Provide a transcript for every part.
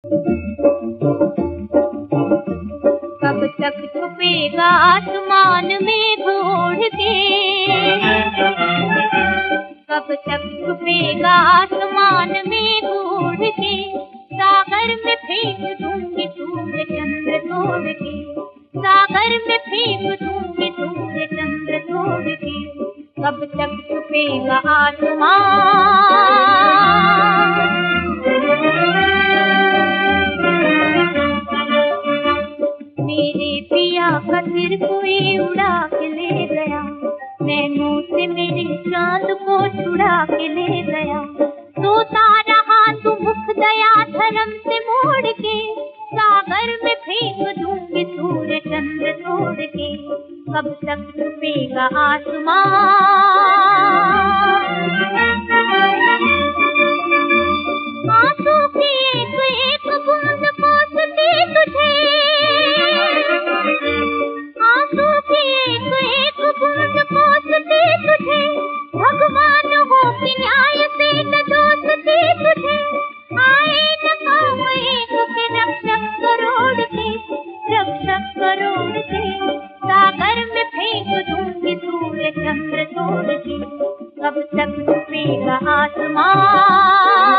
कब तक छुपेगा आसमान में घोड़ के, कब तक छुपेगा आसमान में घोड़ के, सागर में फेंक दूंगी सूर्य चंद्र तोड़ के, सागर में फेंक दूंगी सूर्य चंद्र तोड़ के, कब तक छुपेगा आसमान। मेरे पिया का सिर कोई उड़ा के ले गया, नैनों से मेरे चांद को छुड़ा के ले गया, सोता रहा तू मुख दया धर्म से मोड़ के, सागर में फेंक दूंगी सूर्य चंद्र तोड़ के, कब तक छुपेगा आसमान। आंसू की एक एक बूंद कोसती तुझे, आंसू की एक एक बूंद कोसती तुझे, भगवान हो कि न्याय से न दोसती तुझे, आए न काम एक के रक्षक करोड़ के, रक्षक करोड़ के, सागर में फेंक दूंगी सूर्य चंद्र तोड़ के, कब तक छुपेगा आसमान।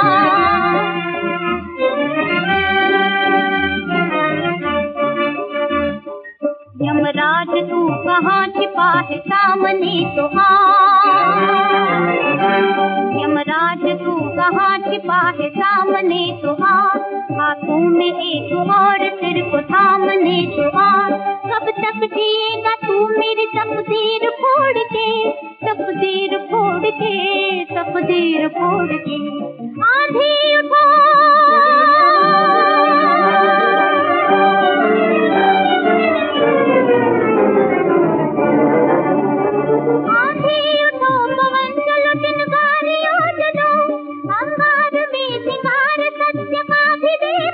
यमराज तू कहाँ छिपा है सामने तो आ, यमराज तू कहाँ छिपा है सामने तो आ, हाथों में एक और सिर को थामने तो आ, कब तक जिएगा तू मेरी तकदीर फोड़ के, तकदीर फोड़ के, तकदीर फोड़ के, आंधी उठा अंगार में सिंगार सत्य का भी दे